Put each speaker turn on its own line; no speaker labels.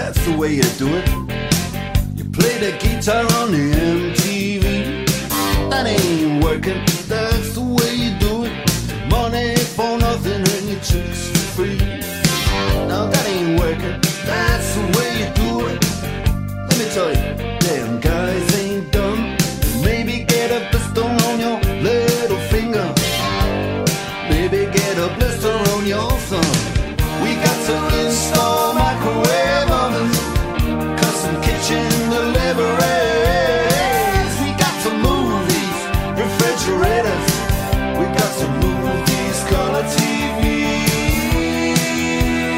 that's the way you do it. You play the guitar on the